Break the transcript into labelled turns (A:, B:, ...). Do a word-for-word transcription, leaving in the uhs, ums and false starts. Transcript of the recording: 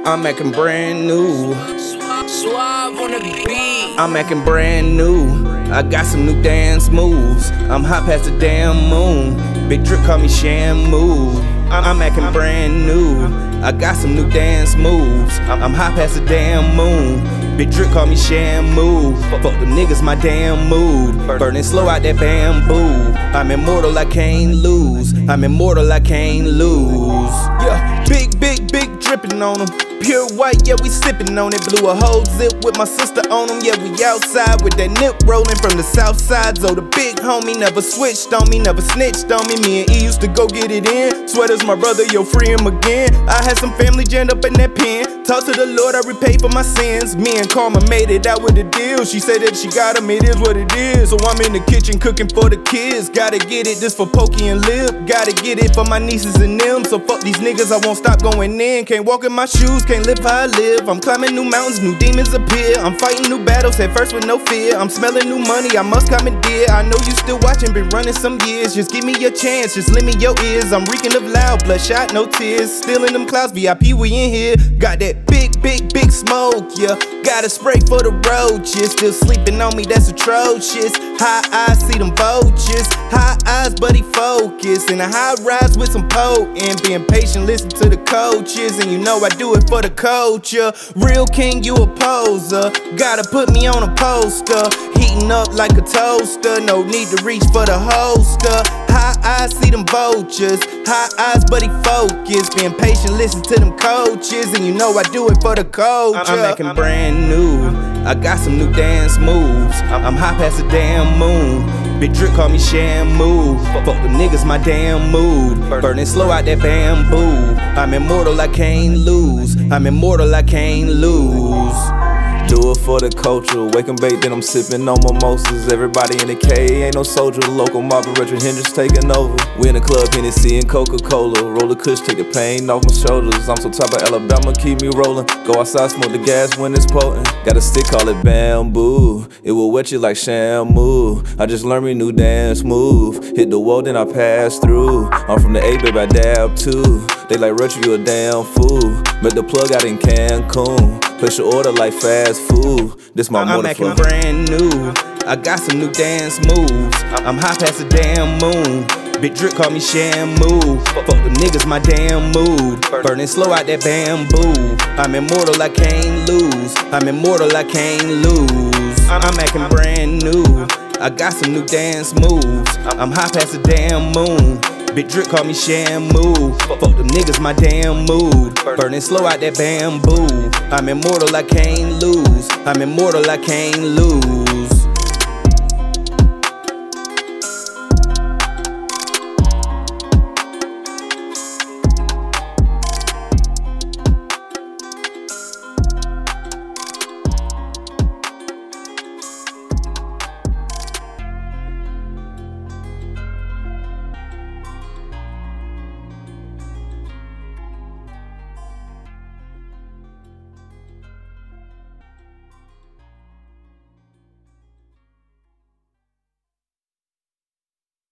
A: I'm acting brand new.
B: Suave on the beat.
A: I'm acting brand new. I got some new dance moves. I'm hot past the damn moon. Big Drip call me Shamu. I'm acting brand new. I got some new dance moves. I'm hot past the damn moon. Big Drip call me Shamu. Fuck them niggas, my damn mood. Burning slow out that bamboo. I'm immortal, I can't lose. I'm immortal, I can't lose. Yeah, big, big, big dripping on them. Pure white, yeah, we sippin' on it. Blew a whole zip with my sister on them. Yeah, we outside with that nip rolling from the south side. So the big homie never switched on me, never snitched on me. Me and E used to go get it in. Sweater's my brother, yo, free him again. I had some family jammed up in that pen. Talk to the Lord, I repay for my sins. Me and Karma made it out with a deal. She said that she got him, it is what it is. So I'm in the kitchen cooking for the kids. Gotta get it, this for Pokey and Lip. Gotta get it for my nieces and them. So fuck these niggas, I won't stop going in. Can't walk in my shoes, can't live how I live. I'm climbing new mountains, new demons appear. I'm fighting new battles, head first with no fear. I'm smelling new money, I must commandeer. I know you still watching, been running some years. Just give me your chance, just lend me your ears. I'm reeking of loud, bloodshot, no tears. Still in them clouds, V I P, we in here. Got that big, big, big smoke, yeah. Got a spray for the roaches. Still sleeping on me, that's atrocious. High eyes, see them vultures. High eyes, buddy, focus. In a high rise with some potent. Being patient, listen to the coaches. And you know I do it for the culture. Real king, you a poser. Gotta put me on a poster. Heating up like a toaster. No need to reach for the holster. High eyes, see them vultures. High eyes, buddy, focus. Being patient, listen to them coaches. And you know I do it for the culture. I'm acting brand new. I got some new dance moves. I'm hot past the damn moon. Big Drip call me Shamu. Fuck them niggas, my damn mood. Burning slow out that bamboo. I'm immortal, I can't lose. I'm immortal, I can't lose.
C: Do it for the culture, wake and bake, then I'm sipping on mimosas. Everybody in the K, ain't no soldier. Local mob and Richard Hendrix taking over. We in the club, Hennessy and Coca-Cola. Roll the kush, take the pain off my shoulders. I'm so top of Alabama, keep me rolling. Go outside, smoke the gas when it's potent. Got a stick, call it bamboo. It will wet you like Shamu. I just learned me new dance move. Hit the wall, then I pass through. I'm from the A, baby, I dab too. They like, Retro, you a damn fool. Met the plug out in Cancun. Place your order like fast food. This my
A: I'm acting brand new. I got some new dance moves. I'm hot past the damn moon. Big Drip call me Shamu. Fuck them niggas, my damn mood. Burning slow out that bamboo. I'm immortal, I can't lose. I'm immortal, I can't lose. I'm acting brand new. I got some new dance moves. I'm hot past the damn moon. Big Drip call me Shamu. Fuck them niggas, my damn mood. Burning slow out that bamboo. I'm immortal, I can't lose. I'm immortal, I can't lose.